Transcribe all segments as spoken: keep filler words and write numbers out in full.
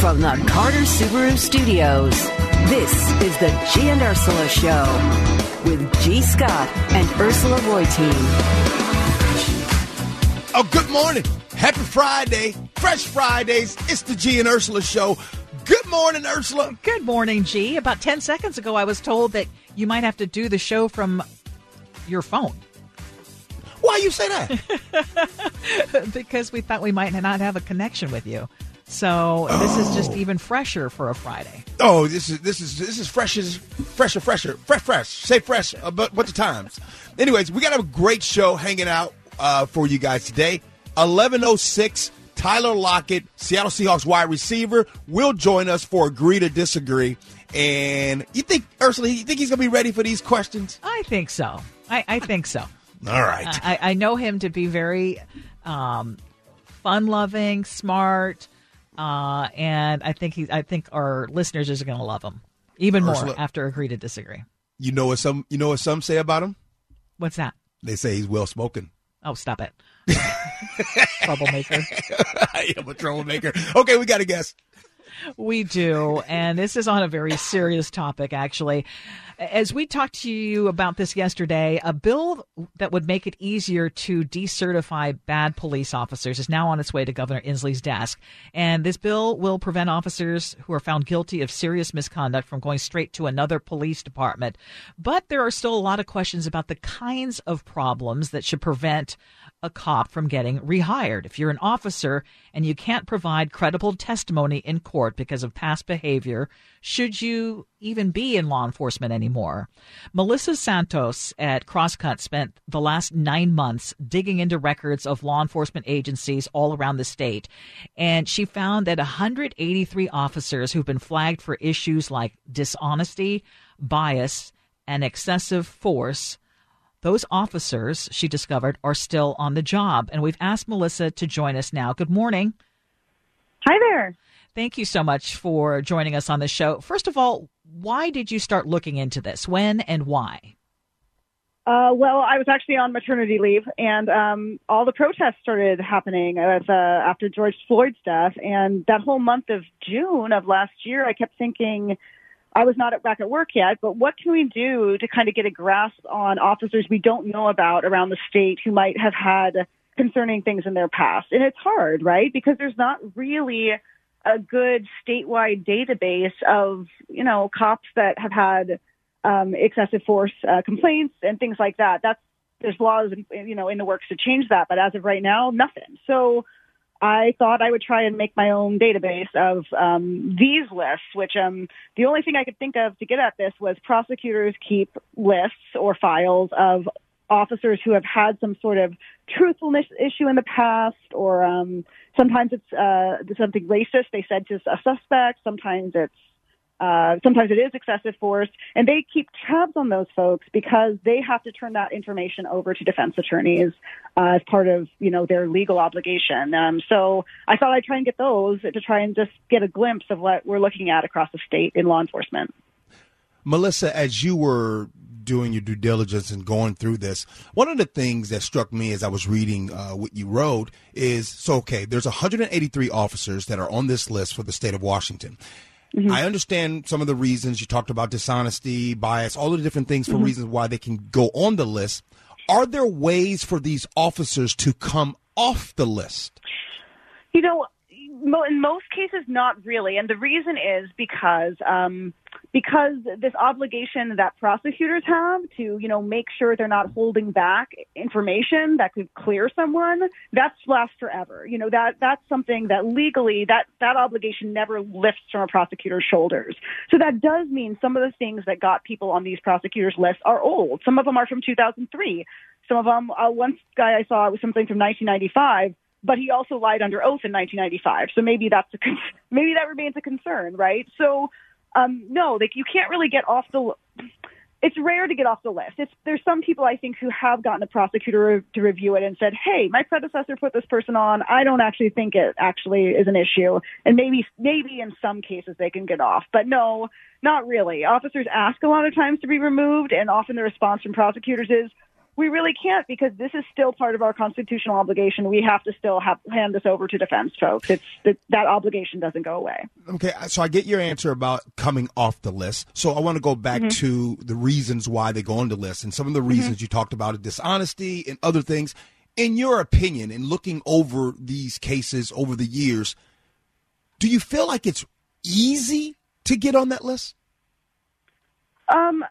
From the Carter Subaru Studios, this is the G and Ursula Show with G. Scott and Ursula Reutin. Oh, good morning. Happy Friday. Fresh Fridays. It's the G and Ursula Show. Good morning, Ursula. Good morning, G. About ten seconds ago, I was told that you might have to do the show from your phone. Why you say that? Because we thought we might not have a connection with you. So this oh. is just even fresher for a Friday. Oh, this is this is this is fresh as fresher, fresher, fresh, fresh. Say fresh a bunch of times. Anyways, we got a great show hanging out uh, for you guys today. eleven oh six, Tyler Lockett, Seattle Seahawks wide receiver, will join us for Agree to Disagree. And you think, Ursula, you think he's going to be ready for these questions? I think so. I, I think so. All right. I, I know him to be very um, fun-loving, smart. Uh, and I think he, I think our listeners are going to love him even Ursula, more after Agree to Disagree. You know what some, you know what some say about him? What's that? They say he's well spoken. Oh, stop it! Troublemaker. I am a troublemaker. Okay, we got a guest. We do, and this is on a very serious topic, actually. As we talked to you about this yesterday, a bill that would make it easier to decertify bad police officers is now on its way to Governor Inslee's desk. And this bill will prevent officers who are found guilty of serious misconduct from going straight to another police department. But there are still a lot of questions about the kinds of problems that should prevent a cop from getting rehired. If you're an officer and you can't provide credible testimony in court because of past behavior, should you even be in law enforcement anymore? Melissa Santos at Crosscut spent the last nine months digging into records of law enforcement agencies all around the state, and she found that one hundred eighty-three officers who've been flagged for issues like dishonesty, bias, and excessive force, those officers, she discovered, are still on the job. And we've asked Melissa to join us now. Good morning. Hi there. Thank you so much for joining us on the show. First of all, why did you start looking into this? When and why? Uh, well, I was actually on maternity leave, and um, all the protests started happening with, uh, after George Floyd's death. And that whole month of June of last year, I kept thinking, I was not at, back at work yet, but what can we do to kind of get a grasp on officers we don't know about around the state who might have had concerning things in their past? And it's hard, right? Because there's not really a good statewide database of, you know, cops that have had um, excessive force uh, complaints and things like that. That's, there's laws, you know, in the works to change that. But as of right now, nothing. So I thought I would try and make my own database of um, these lists, which um, the only thing I could think of to get at this was prosecutors keep lists or files of officers who have had some sort of truthfulness issue in the past, or um, sometimes it's uh, something racist they said to a suspect. Sometimes it's Uh, sometimes it is excessive force, and they keep tabs on those folks because they have to turn that information over to defense attorneys uh, as part of, you know, their legal obligation. Um, so I thought I'd try and get those to try and just get a glimpse of what we're looking at across the state in law enforcement. Melissa, as you were doing your due diligence and going through this, one of the things that struck me as I was reading uh, what you wrote is, so, okay, there's one hundred eighty-three officers that are on this list for the state of Washington. Mm-hmm. I understand some of the reasons you talked about: dishonesty, bias, all of the different things for mm-hmm. reasons why they can go on the list. Are there ways for these officers to come off the list? You know, in most cases, not really. And the reason is because um, because this obligation that prosecutors have to, you know, make sure they're not holding back information that could clear someone, that's lasts forever. You know, that that's something that legally, that, that obligation never lifts from a prosecutor's shoulders. So that does mean some of the things that got people on these prosecutors' lists are old. Some of them are from two thousand three. Some of them, uh, one guy I saw was something from nineteen ninety-five. But he also lied under oath in nineteen ninety-five. So maybe that's a con- maybe that remains a concern, right? So um, no, like you can't really get off the. It's rare to get off the list. It's, there's some people I think who have gotten a prosecutor to review it and said, "Hey, my predecessor put this person on. I don't actually think it actually is an issue." And maybe maybe in some cases they can get off, but no, not really. Officers ask a lot of times to be removed, and often the response from prosecutors is, we really can't, because this is still part of our constitutional obligation. We have to still have, hand this over to defense folks. It's that, that obligation doesn't go away. Okay, so I get your answer about coming off the list. So I want to go back mm-hmm. to the reasons why they go on the list, and some of the reasons mm-hmm. you talked about, dishonesty and other things. In your opinion, in looking over these cases over the years, do you feel like it's easy to get on that list? Um,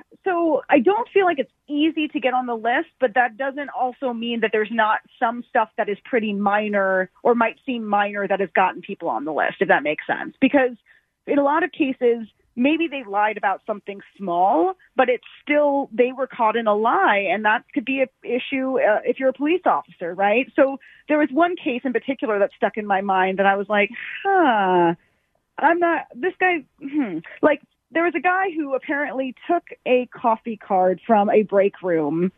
so I don't feel like it's easy to get on the list, but that doesn't also mean that there's not some stuff that is pretty minor or might seem minor that has gotten people on the list, if that makes sense. Because in a lot of cases, maybe they lied about something small, but it's still, they were caught in a lie, and that could be an issue uh, if you're a police officer, right? So there was one case in particular that stuck in my mind that I was like, huh, I'm not, this guy, hmm. Like, there was a guy who apparently took a coffee card from a break room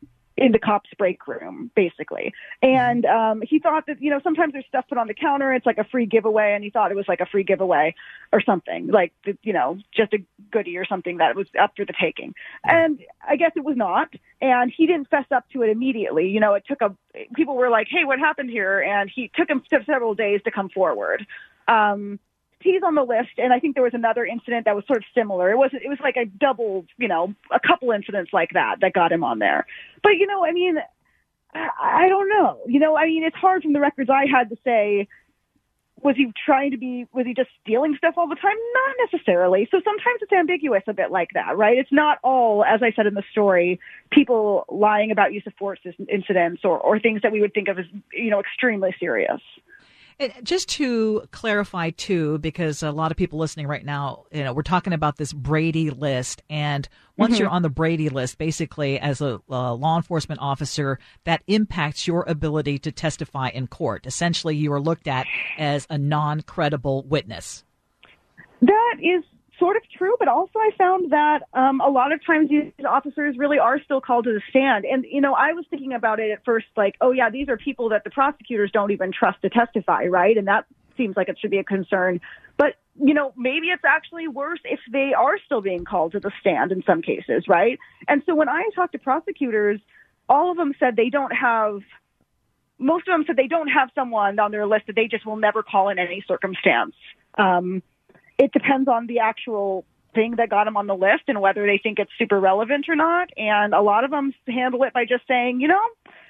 in the cops' break room, basically. And um, he thought that, you know, sometimes there's stuff put on the counter, it's like a free giveaway, and he thought it was like a free giveaway or something, like, you know, just a goodie or something that was up for the taking. And I guess it was not. And he didn't fess up to it immediately. You know, it took a, people were like, hey, what happened here? And he took him several days to come forward. Um, He's on the list, and I think there was another incident that was sort of similar. It was it was like a double, you know, a couple incidents like that that got him on there. But, you know, I mean, I, I don't know. You know, I mean, it's hard from the records I had to say, was he trying to be, was he just stealing stuff all the time? Not necessarily. So sometimes it's ambiguous a bit like that, right? It's not all, as I said in the story, people lying about use of force incidents or, or things that we would think of as, you know, extremely serious. And just to clarify, too, because a lot of people listening right now, you know, we're talking about this Brady list. And once mm-hmm. you're on the Brady list, basically, as a, a law enforcement officer, that impacts your ability to testify in court. Essentially, you are looked at as a non-credible witness. That is sort of true, but also I found that um, a lot of times these officers really are still called to the stand. And, you know, I was thinking about it at first like, oh, yeah, these are people that the prosecutors don't even trust to testify, right? And that seems like it should be a concern. But, you know, maybe it's actually worse if they are still being called to the stand in some cases, right? And so when I talked to prosecutors, all of them said they don't have, most of them said they don't have someone on their list that they just will never call in any circumstance. Um It depends on the actual thing that got them on the list and whether they think it's super relevant or not. And a lot of them handle it by just saying, you know,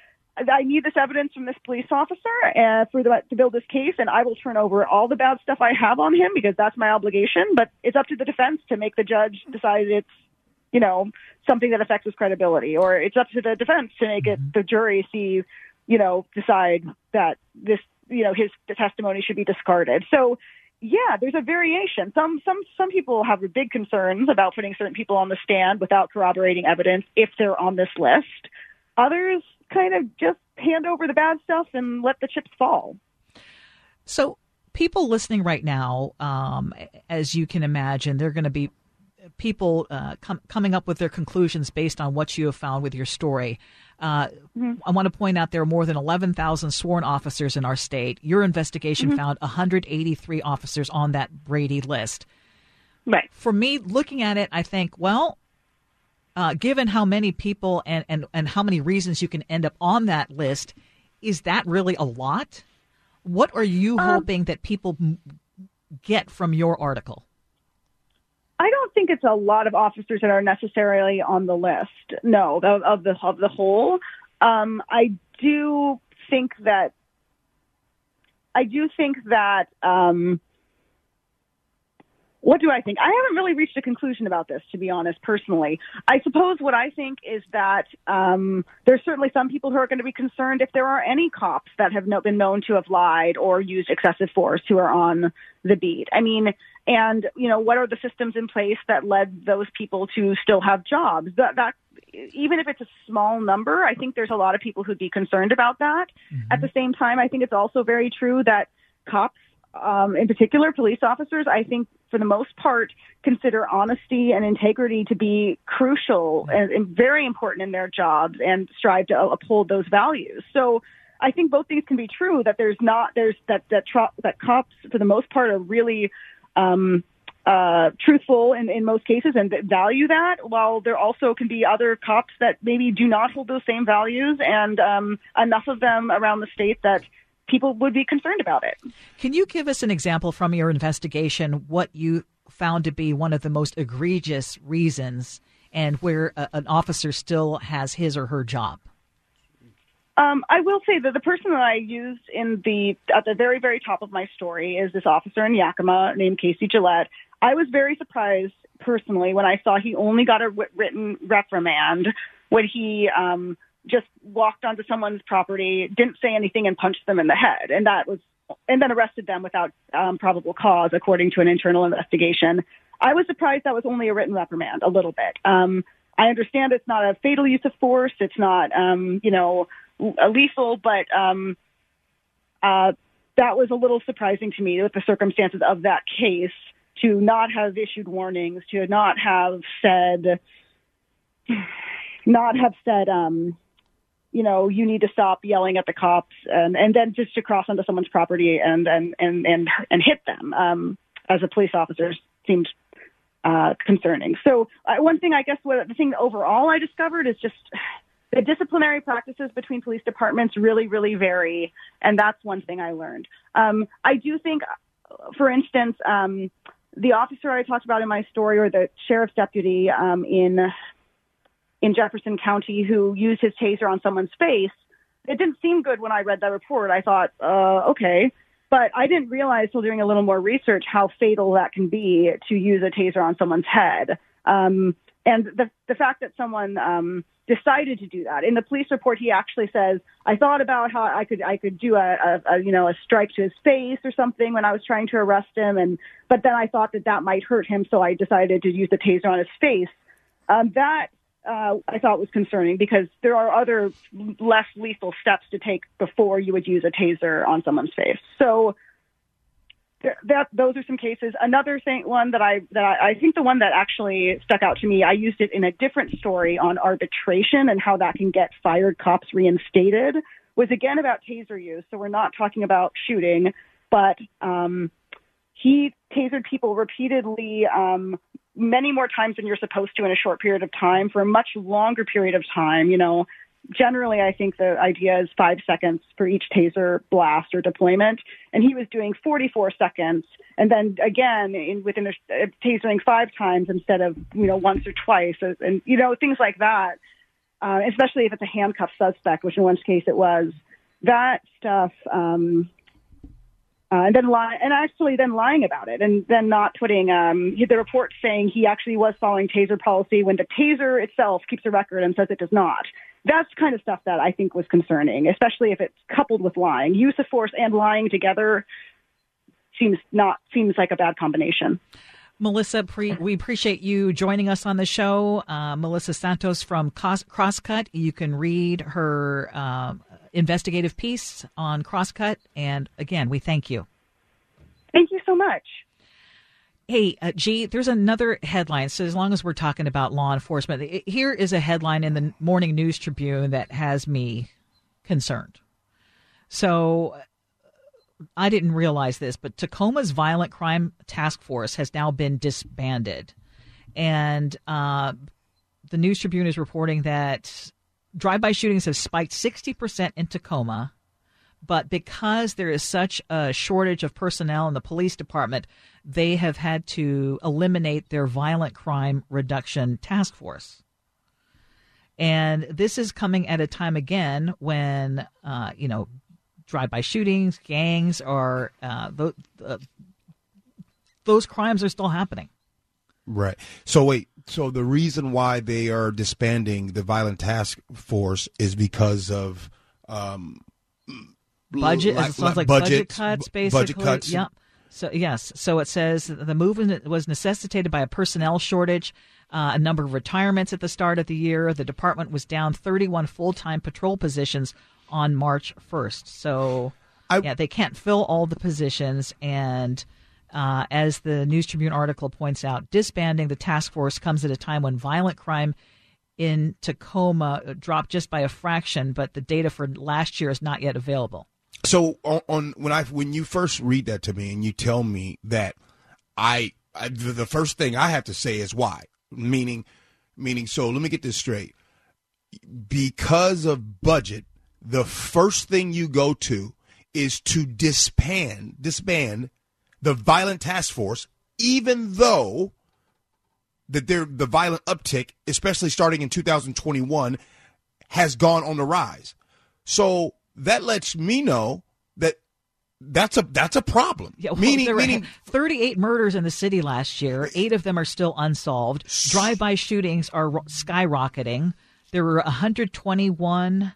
I need this evidence from this police officer uh, for the, to build this case, and I will turn over all the bad stuff I have on him because that's my obligation. But it's up to the defense to make the judge decide it's, you know, something that affects his credibility, or it's up to the defense to make it the jury see, you know, decide that this, you know, his testimony should be discarded. So, yeah, there's a variation. Some some some people have big concerns about putting certain people on the stand without corroborating evidence if they're on this list. Others kind of just hand over the bad stuff and let the chips fall. So people listening right now, um, as you can imagine, they're going to be people uh, com- coming up with their conclusions based on what you have found with your story. Uh, mm-hmm. I want to point out there are more than eleven thousand sworn officers in our state. Your investigation mm-hmm. found one hundred eighty-three officers on that Brady list. Right. For me, looking at it, I think, well, uh, given how many people and, and, and how many reasons you can end up on that list, is that really a lot? What are you um, hoping that people m- get from your article? I don't think it's a lot of officers that are necessarily on the list. No, of, of the of the whole. Um, I do think that. I do think that. Um, what do I think? I haven't really reached a conclusion about this, to be honest, personally. I suppose what I think is that um, there's certainly some people who are going to be concerned if there are any cops that have no, been known to have lied or used excessive force who are on the beat. I mean, and, you know, what are the systems in place that led those people to still have jobs? That, that even if it's a small number, I think there's a lot of people who'd be concerned about that. Mm-hmm. At the same time, I think it's also very true that cops, Um, in particular, police officers, I think, for the most part, consider honesty and integrity to be crucial and, and very important in their jobs and strive to uphold those values. So I think both things can be true, that there's not, there's that, that, tro- that cops, for the most part, are really um, uh, truthful in, in most cases and value that, while there also can be other cops that maybe do not hold those same values, and um, enough of them around the state that people would be concerned about it. Can you give us an example from your investigation what you found to be one of the most egregious reasons and where a, an officer still has his or her job? Um, I will say that the person that I used in the at the very, very top of my story is this officer in Yakima named Casey Gillette. I was very surprised personally when I saw he only got a w- written reprimand when he um, just walked onto someone's property, didn't say anything, and punched them in the head, and that was, and then arrested them without um, probable cause, according to an internal investigation. I was surprised that was only a written reprimand, a little bit. Um, I understand it's not a fatal use of force, it's not, um, you know, lethal, but um, uh, that was a little surprising to me with the circumstances of that case, to not have issued warnings, to not have said, not have said, um, you know, you need to stop yelling at the cops, and, and then just to cross onto someone's property and and and and, and hit them um, as a police officer seemed uh, concerning. So uh, one thing, I guess, what the thing overall I discovered is just the disciplinary practices between police departments really, really vary, and that's one thing I learned. Um, I do think, for instance, um, the officer I talked about in my story, or the sheriff's deputy um, in in Jefferson County who used his taser on someone's face, it didn't seem good when I read that report. I thought, uh, okay. But I didn't realize till doing a little more research how fatal that can be to use a taser on someone's head. Um, and the the fact that someone um, decided to do that. In the police report, he actually says, I thought about how I could I could do a, a, a you know a strike to his face or something when I was trying to arrest him, and but then I thought that that might hurt him, so I decided to use the taser on his face. Um, that uh, I thought was concerning, because there are other less lethal steps to take before you would use a taser on someone's face. So that those are some cases. Another thing, one that I that I, I think the one that actually stuck out to me, I used it in a different story on arbitration and how that can get fired cops reinstated, was again about taser use. So we're not talking about shooting, but um, he tasered people repeatedly, um, many more times than you're supposed to in a short period of time, for a much longer period of time. You know, generally, I think the idea is five seconds for each taser blast or deployment, and he was doing forty-four seconds, and then again in, within a, uh, tasering five times instead of you know once or twice, and, and you know things like that. Uh, especially if it's a handcuffed suspect, which in one case it was. That stuff, um, uh, and then lie, and actually then lying about it, and then not putting um, the report saying he actually was following taser policy when the taser itself keeps a record and says it does not. That's kind of stuff that I think was concerning, especially if it's coupled with lying. Use of force and lying together seems not seems like a bad combination. Melissa, pre- we appreciate you joining us on the show. Uh, Melissa Santos from Cos- Crosscut. You can read her uh, investigative piece on Crosscut. And again, we thank you. Thank you so much. Hey, uh, G, there's another headline. So as long as we're talking about law enforcement, it, here is a headline in the Morning News Tribune that has me concerned. So I didn't realize this, but Tacoma's Violent Crime Task Force has now been disbanded. And uh, the News Tribune is reporting that drive-by shootings have spiked sixty percent in Tacoma. But because there is such a shortage of personnel in the police department, they have had to eliminate their violent crime reduction task force. And this is coming at a time again when, uh, you know, drive-by shootings, gangs, or uh, th- th- those crimes are still happening. Right. So wait, so the reason why they are disbanding the violent task force is because of um, budget. Like, it sounds like budget, budget cuts, basically. Budget cuts. Yep. So yes. So it says the movement was necessitated by a personnel shortage, uh, a number of retirements at the start of the year. The department was down thirty-one full-time patrol positions on March first. So I, yeah, they can't fill all the positions. And uh, as the News Tribune article points out, disbanding the task force comes at a time when violent crime in Tacoma dropped just by a fraction, but the data for last year is not yet available. So on, on when I when you first read that to me and you tell me that, I I, the, the first thing I have to say is why. Meaning, meaning. So let me get this straight. Because of budget, the first thing you go to is to disband, disband the violent task force, even though that there, the violent uptick, especially starting in two thousand twenty-one, has gone on the rise. So that lets me know that that's a that's a problem. Yeah, well, meaning, there were meaning thirty-eight murders in the city last year. Eight of them are still unsolved. Drive-by shootings are skyrocketing. There were one hundred twenty-one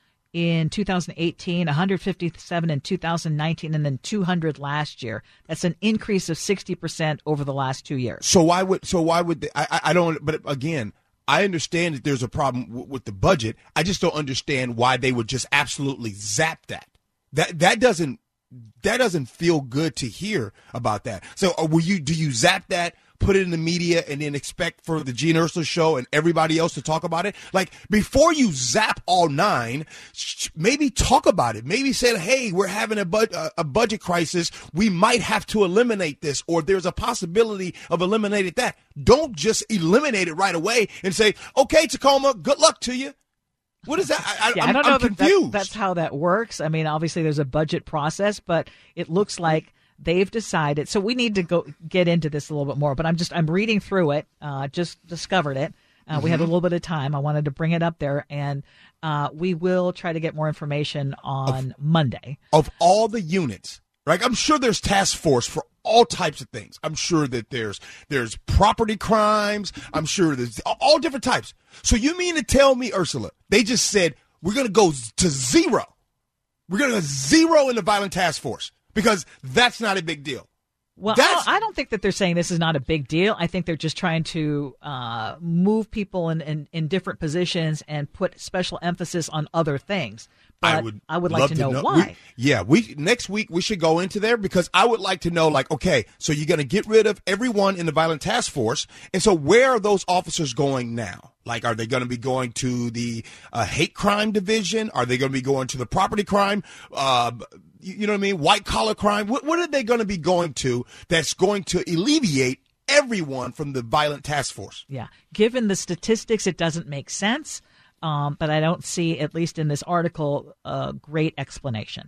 in two thousand eighteen, one hundred fifty-seven in two thousand nineteen, and then two hundred last year. That's an increase of sixty percent over the last two years. So why would so why would they, I I don't? But again, I understand that there's a problem w- with the budget. I just don't understand why they would just absolutely zap that. That that doesn't that doesn't feel good to hear about that. So uh, will you do you zap that? Put it in the media and then expect for the Gene Ursula show and everybody else to talk about it? Like, before you zap all nine, maybe talk about it. Maybe say, hey, we're having a, bud- a budget crisis. We might have to eliminate this, or there's a possibility of eliminating that. Don't just eliminate it right away and say, okay, Tacoma, good luck to you. What is that? I, yeah, I'm, I don't know I'm that confused. That, that's how that works. I mean, obviously there's a budget process, but it looks like they've decided. So we need to go get into this a little bit more, but I'm just, I'm reading through it. Uh, just discovered it. Uh, mm-hmm. We had a little bit of time. I wanted to bring it up there, and uh, we will try to get more information on of, Monday. Of all the units, right? I'm sure there's task force for all types of things. I'm sure that there's, there's property crimes. I'm sure there's all different types. So you mean to tell me, Ursula, they just said, we're going to go to zero. We're going to go zero in the violent task force. Because that's not a big deal. Well, I don't, I don't think that they're saying this is not a big deal. I think they're just trying to uh, move people in, in, in different positions and put special emphasis on other things. But I would, I would like to know, to know why. We, yeah, we next week we should go into there, because I would like to know, like, okay, so you're going to get rid of everyone in the violent task force, and so where are those officers going now? Like, are they going to be going to the uh, hate crime division? Are they going to be going to the property crime? Uh, you, you know what I mean? White collar crime? What, what are they going to be going to that's going to alleviate everyone from the violent task force? Yeah. Given the statistics, it doesn't make sense. Um, but I don't see, at least in this article, a great explanation.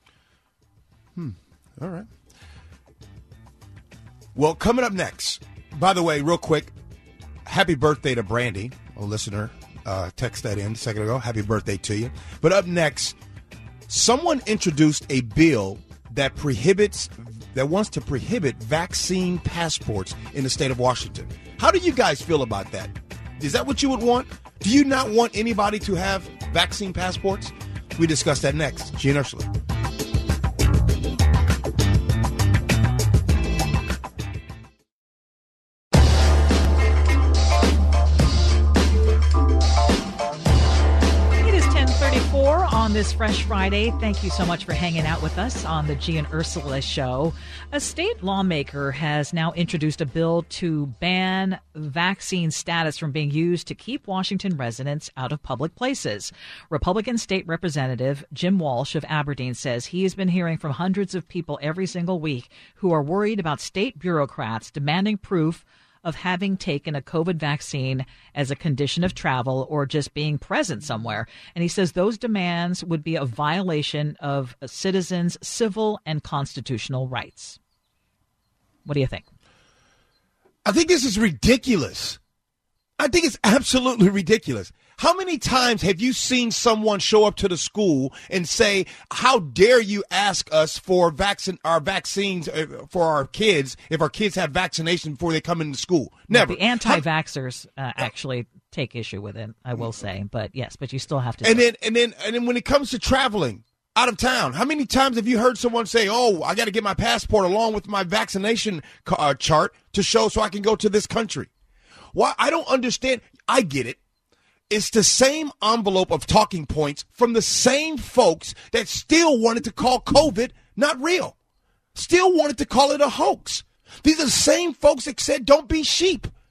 Hmm. All right. Well, coming up next, by the way, real quick, happy birthday to Brandy, a listener. Uh, text that in a second ago. Happy birthday to you. But up next, someone introduced a bill that prohibits, that wants to prohibit vaccine passports in the state of Washington. How do you guys feel about that? Is that what you would want? Do you not want anybody to have vaccine passports? We discuss that next. Gene Ursula. On this fresh Friday, thank you so much for hanging out with us on the G and Ursula show. A state lawmaker has now introduced a bill to ban vaccine status from being used to keep Washington residents out of public places. Republican State Representative Jim Walsh of Aberdeen says he has been hearing from hundreds of people every single week who are worried about state bureaucrats demanding proof of having taken a COVID vaccine as a condition of travel or just being present somewhere. And he says those demands would be a violation of a citizens' civil and constitutional rights. What do you think? I think this is ridiculous. I think it's absolutely ridiculous. How many times have you seen someone show up to the school and say, how dare you ask us for vaccine, our vaccines for our kids if our kids have vaccination before they come into school? Never. The anti-vaxxers uh, actually take issue with it, I will say. But yes, but you still have to. And do then, it. and then, and then when it comes to traveling out of town, how many times have you heard someone say, oh, I got to get my passport along with my vaccination uh, chart to show so I can go to this country? Why? I don't understand. I get it. It's the same envelope of talking points from the same folks that still wanted to call COVID not real, still wanted to call it a hoax. These are the same folks that said don't be sheep.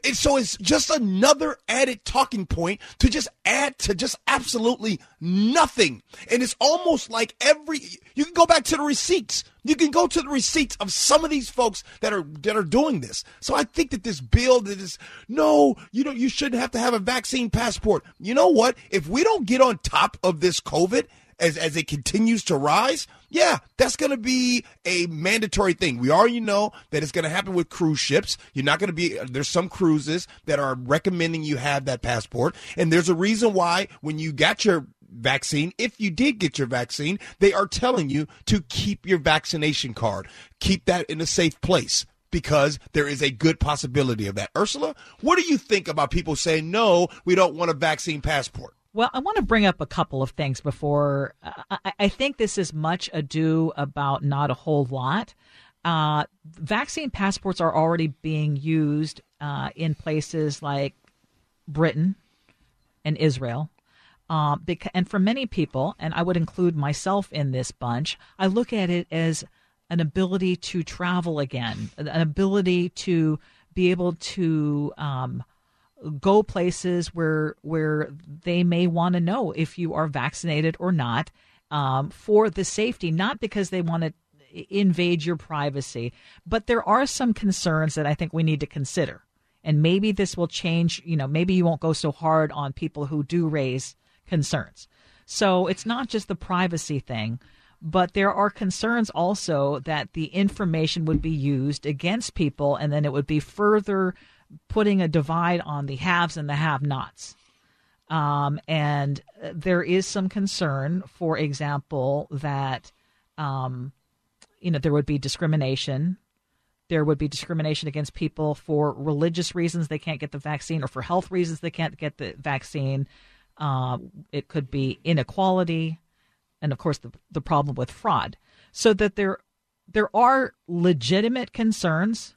And so it's just another added talking point to just add to just absolutely nothing. And it's almost like every, you can go back to the receipts. You can go to the receipts of some of these folks that are that are doing this. So I think that this bill that is, no, you don't, you shouldn't have to have a vaccine passport. You know what? If we don't get on top of this COVID as, as it continues to rise, yeah, that's going to be a mandatory thing. We already know that it's going to happen with cruise ships. You're not going to be, there's some cruises that are recommending you have that passport. And there's a reason why when you got your vaccine, if you did get your vaccine, they are telling you to keep your vaccination card. Keep that in a safe place because there is a good possibility of that. Ursula, what do you think about people saying, no, we don't want a vaccine passport? Well, I want to bring up a couple of things before. Uh, I, I think this is much ado about not a whole lot. Uh, vaccine passports are already being used uh, in places like Britain and Israel. Uh, because, and for many people, and I would include myself in this bunch, I look at it as an ability to travel again, an ability to be able to um, go places where where they may want to know if you are vaccinated or not, um, for the safety, not because they want to invade your privacy. But there are some concerns that I think we need to consider. And maybe this will change, you know, maybe you won't go so hard on people who do raise concerns. So it's not just the privacy thing, but there are concerns also that the information would be used against people, and then it would be further putting a divide on the haves and the have-nots. Um, and there is some concern, for example, that, um, you know, there would be discrimination. There would be discrimination against people for religious reasons they can't get the vaccine, or for health reasons they can't get the vaccine. Uh, it could be inequality, and of course the the problem with fraud. So that there there are legitimate concerns.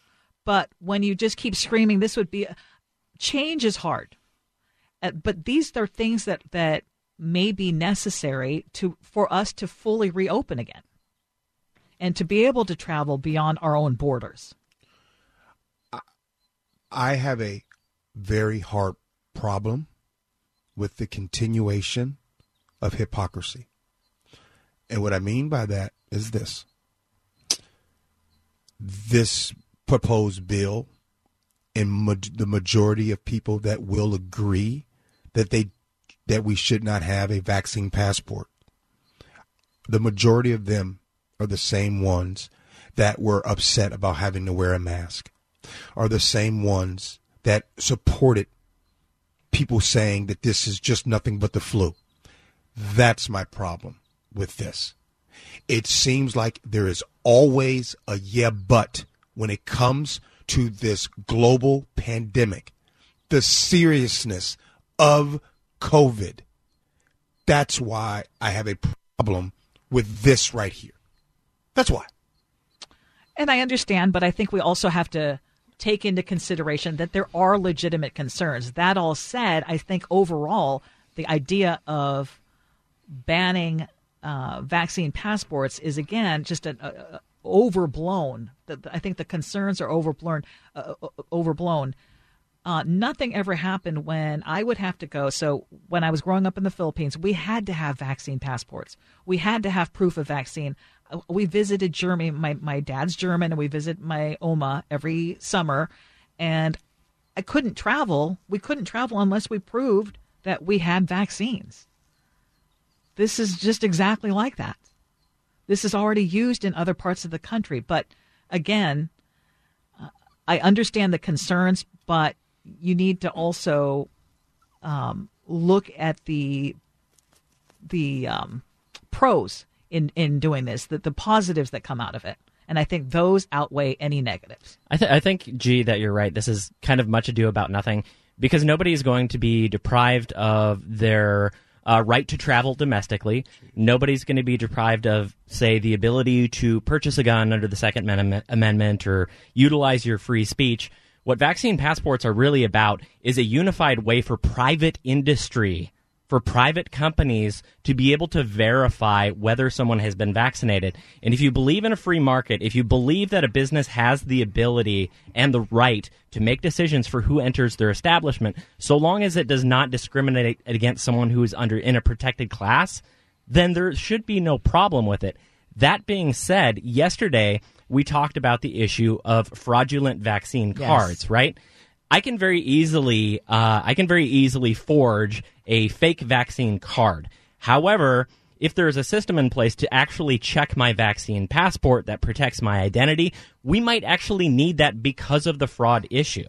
But when you just keep screaming, this would be, change is hard. Uh, but these are things that, that may be necessary to for us to fully reopen again and to be able to travel beyond our own borders. I have a very hard problem with the continuation of hypocrisy. And what I mean by that is this. This proposed bill, and ma- the majority of people that will agree that they that we should not have a vaccine passport. The majority of them are the same ones that were upset about having to wear a mask, are the same ones that supported people saying that this is just nothing but the flu. That's my problem with this. It seems like there is always a yeah, but when it comes to this global pandemic, the seriousness of COVID. That's why I have a problem with this right here. That's why. And I understand, but I think we also have to take into consideration that there are legitimate concerns. That all said, I think overall, the idea of banning uh, vaccine passports is, again, just an a, overblown. I think the concerns are overblown. Uh, overblown. Uh, nothing ever happened when I would have to go. So when I was growing up in the Philippines, we had to have vaccine passports. We had to have proof of vaccine. We visited Germany. My, my dad's German, and we visit my Oma every summer. And I couldn't travel. We couldn't travel unless we proved that we had vaccines. This is just exactly like that. This is already used in other parts of the country. But again, uh, I understand the concerns, but you need to also um, look at the the um, pros in, in doing this, the, the positives that come out of it. And I think those outweigh any negatives. I, th- I think, G, that you're right. This is kind of much ado about nothing, because nobody is going to be deprived of their Uh, right to travel domestically. Nobody's going to be deprived of, say, the ability to purchase a gun under the Second Amendment or utilize your free speech. What vaccine passports are really about is a unified way for private industry for private companies to be able to verify whether someone has been vaccinated. And if you believe in a free market, if you believe that a business has the ability and the right to make decisions for who enters their establishment, so long as it does not discriminate against someone who is under in a protected class, then there should be no problem with it. That being said, yesterday we talked about the issue of fraudulent vaccine Yes. cards, right? I can very easily, uh, I can very easily forge a fake vaccine card. However, if there is a system in place to actually check my vaccine passport that protects my identity, we might actually need that because of the fraud issue.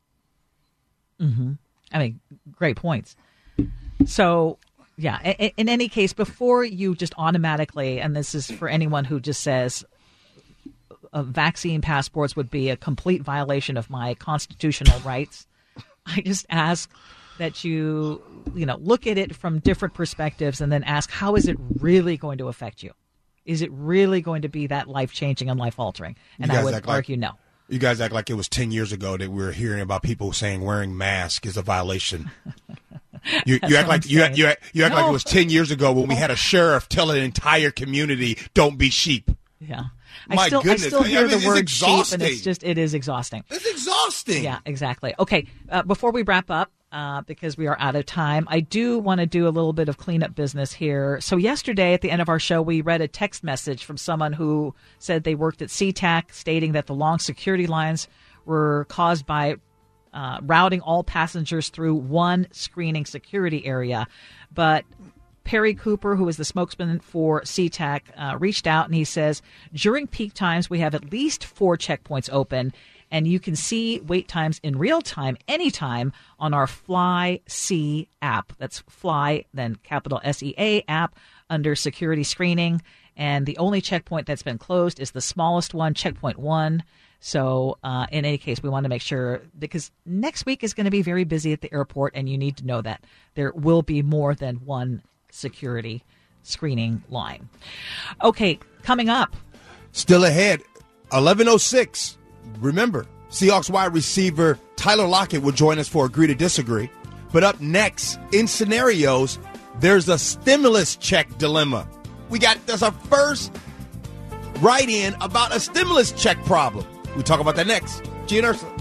Mm-hmm. I mean, great points. So, yeah, in, in any case, before you just automatically, and this is for anyone who just says, Uh, vaccine passports would be a complete violation of my constitutional rights, I just ask that you, you know, look at it from different perspectives and then ask, how is it really going to affect you? Is it really going to be that life-changing and life-altering? And You I guys would act like- argue no. You guys act like it was ten years ago that we were hearing about people saying wearing masks is a violation. You, you act what like I'm you, saying. you, act- you act like No. it was ten years ago when we had a sheriff tell an entire community, "Don't be sheep." Yeah. My I still, goodness. I still I hear mean, the it's word sheep, and exhausting. it's just, it is exhausting. It's exhausting. Yeah, exactly. Okay, uh, before we wrap up, uh, because we are out of time, I do want to do a little bit of cleanup business here. So yesterday at the end of our show, we read a text message from someone who said they worked at SeaTac, stating that the long security lines were caused by uh, routing all passengers through one screening security area. But Perry Cooper, who is the spokesman for SeaTac, uh, reached out and he says, during peak times, we have at least four checkpoints open, and you can see wait times in real time, anytime, on our Fly C app. That's Fly, then capital S E A app, under security screening. And the only checkpoint that's been closed is the smallest one, checkpoint one. So uh, in any case, we want to make sure, because next week is going to be very busy at the airport, and you need to know that there will be more than one security screening line. Okay, coming up. Still ahead, eleven oh six. Remember, Seahawks wide receiver Tyler Lockett will join us for Agree to Disagree. But up next, in scenarios, there's a stimulus check dilemma. We got, that's our first write-in about a stimulus check problem. We'll talk about that next. G and Ursula.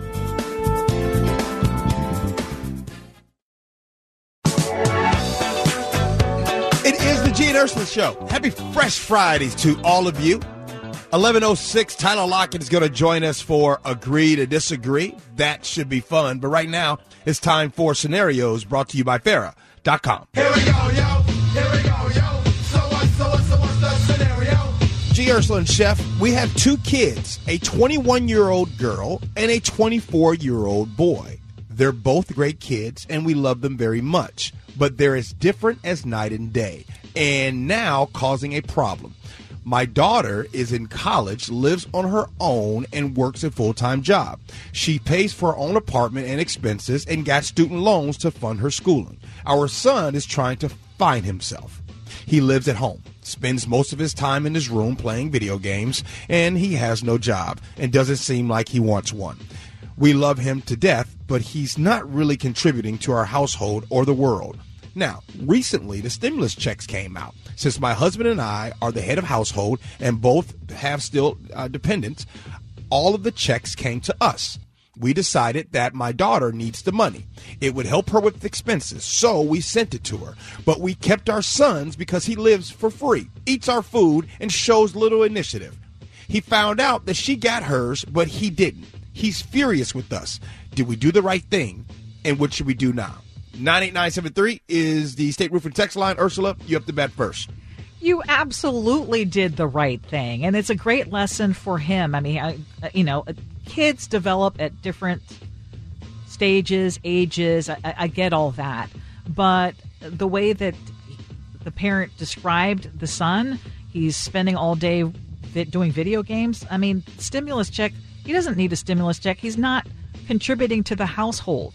It is the G and Ursula Show. Happy Fresh Fridays to all of you. eleven oh six, Tyler Lockett is going to join us for Agree to Disagree. That should be fun. But right now, it's time for Scenarios, brought to you by Farah dot com. Here we go, yo. Here we go, yo. So what, so what, so what's the scenario? G. Ursula and Chef, we have two kids, a twenty-one-year-old girl and a twenty-four-year-old boy. They're both great kids, and we love them very much. But they're as different as night and day, and now causing a problem. My daughter is in college, lives on her own, and works a full-time job. She pays for her own apartment and expenses and got student loans to fund her schooling. Our son is trying to find himself. He lives at home, spends most of his time in his room playing video games, and he has no job and doesn't seem like he wants one. We love him to death, but he's not really contributing to our household or the world. Now, recently, the stimulus checks came out. Since my husband and I are the head of household and both have still uh, dependents, all of the checks came to us. We decided that my daughter needs the money. It would help her with expenses, so we sent it to her. But we kept our son's because he lives for free, eats our food, and shows little initiative. He found out that she got hers, but he didn't. He's furious with us. Did we do the right thing? And what should we do now? nine eight nine seven three is the State Roof and Text line. Ursula, you have to bet first. You absolutely did the right thing, and it's a great lesson for him. I mean, I, you know, kids develop at different stages, ages. I, I get all that, but the way that the parent described the son, he's spending all day vi- doing video games. I mean, stimulus check. He doesn't need a stimulus check. He's not contributing to the household.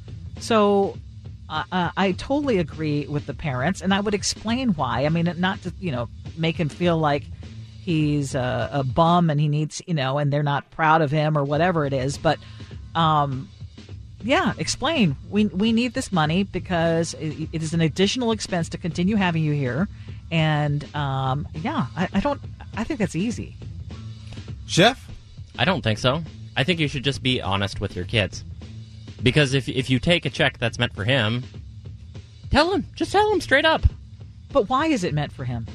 So uh, uh, I totally agree with the parents, and I would explain why. I mean, not to, you know, make him feel like he's a, a bum and he needs, you know, and they're not proud of him or whatever it is. But um, Yeah, explain. We we need this money because it, it is an additional expense to continue having you here, and um, yeah, I, I don't. I think that's easy. Chef? I don't think so. I think you should just be honest with your kids. Because if if you take a check that's meant for him, tell him. Just tell him straight up. But why is it meant for him?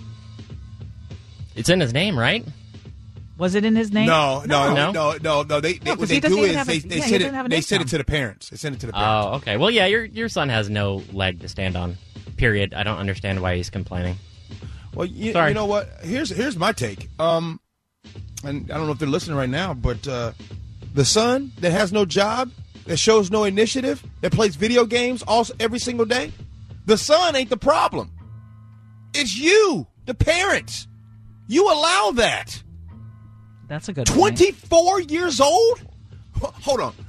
It's in his name, right? Was it in his name? No, no, No? no, no, no. no. They, they, No, 'cause what he they doesn't do even is have a- they, they yeah, he send doesn't have it. an They income. send it to the parents. They send it to the parents. Oh, okay. Well, yeah, your your son has no leg to stand on. Period. I don't understand why he's complaining. Well, you, Sorry. you know what? Here's here's my take. Um, and I don't know if they're listening right now, but uh, the son that has no job, that shows no initiative, that plays video games all every single day, the son ain't the problem. It's you, the parents. You allow that. That's a good point. twenty-four years old? H- Hold on.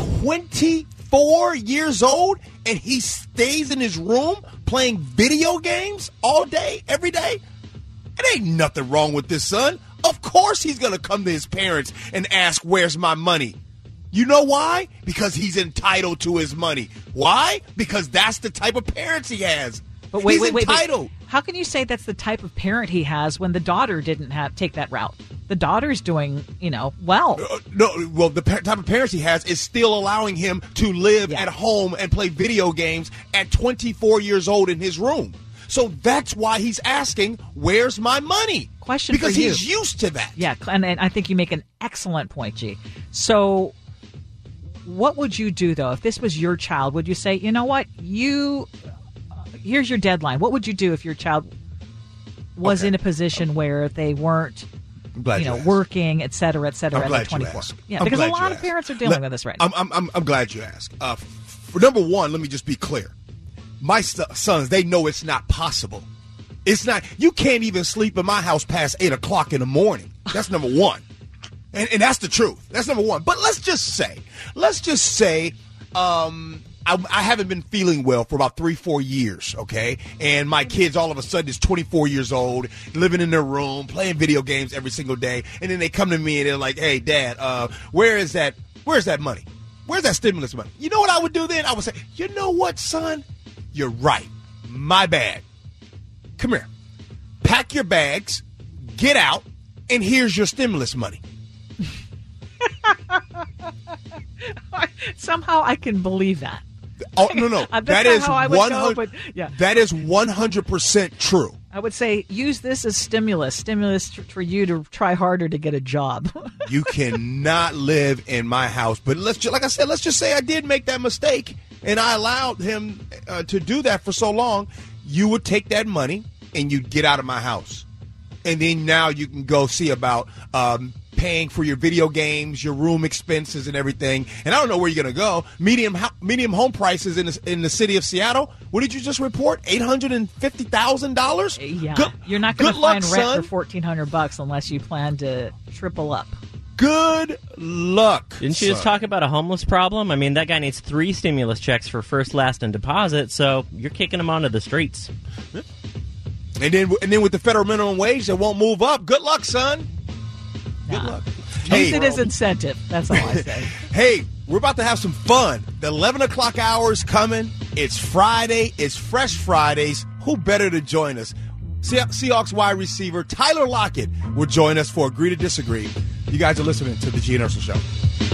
twenty-four years old and he stays in his room playing video games all day, every day? It ain't nothing wrong with this son. Of course he's going to come to his parents and ask, where's my money? You know why? Because he's entitled to his money. Why? Because that's the type of parents he has. But wait, he's wait, wait, wait. entitled. How can you say that's the type of parent he has when the daughter didn't have take that route? The daughter's doing, you know, well. Uh, no, well, the pa- type of parents he has is still allowing him to live Yeah. at home and play video games at twenty-four years old in his room. So that's why he's asking, where's my money? Question because for you. he's used to that. Yeah, and, and I think you make an excellent point, G. So what would you do, though, if this was your child? Would you say, you know what, you, uh, here's your deadline. What would you do if your child was Okay. in a position where they weren't, I'm glad you you know, asked. working, et cetera, et cetera, I'm at glad like you twenty-four? asked. Yeah, I'm because a glad you lot of asked. parents are dealing Let- with this right now. I'm, I'm, I'm, I'm glad you asked. Uh, for number one, let me just be clear. My st- sons, they know it's not possible. It's not. You can't even sleep in my house past eight o'clock in the morning. That's number one, and, and that's the truth. That's number one. But let's just say, let's just say, um, I, I haven't been feeling well for about three, four years. Okay, and my kids all of a sudden is twenty-four years old, living in their room, playing video games every single day, and then they come to me and they're like, "Hey, Dad, uh, where is that? Where's that money? Where's that stimulus money?" You know what I would do then? I would say, "You know what, son? You're right. My bad. Come here. Pack your bags, get out, and here's your stimulus money." Somehow I can believe that. Oh no, no, That's that not is how I would go, one hundred. but yeah. That is one hundred percent true. I would say use this as stimulus, stimulus t- for you to try harder to get a job. You cannot live in my house. But let's just, like I said, let's just say I did make that mistake, and I allowed him uh, to do that for so long. You would take that money and you'd get out of my house, and then now you can go see about um, paying for your video games, your room expenses, and everything. And I don't know where you're going to go. Medium ho- medium home prices in the, in the city of Seattle. What did you just report? Eight hundred and fifty thousand dollars. Yeah, Good, you're not going good to find luck, rent son. for fourteen hundred bucks unless you plan to triple up. Good luck. Didn't you just son. talk about a homeless problem? I mean, that guy needs three stimulus checks for first, last, and deposit, so you're kicking him onto the streets. And then, and then with the federal minimum wage that won't move up. Good luck, son. Good Nah. luck. Use Hey, it as incentive. That's all I say. hey, we're about to have some fun. The eleven o'clock hour is coming. It's Friday. It's Fresh Fridays. Who better to join us? Se- Seahawks wide receiver Tyler Lockett will join us for Agree to Disagree. You guys are listening to the G N Ursula Show.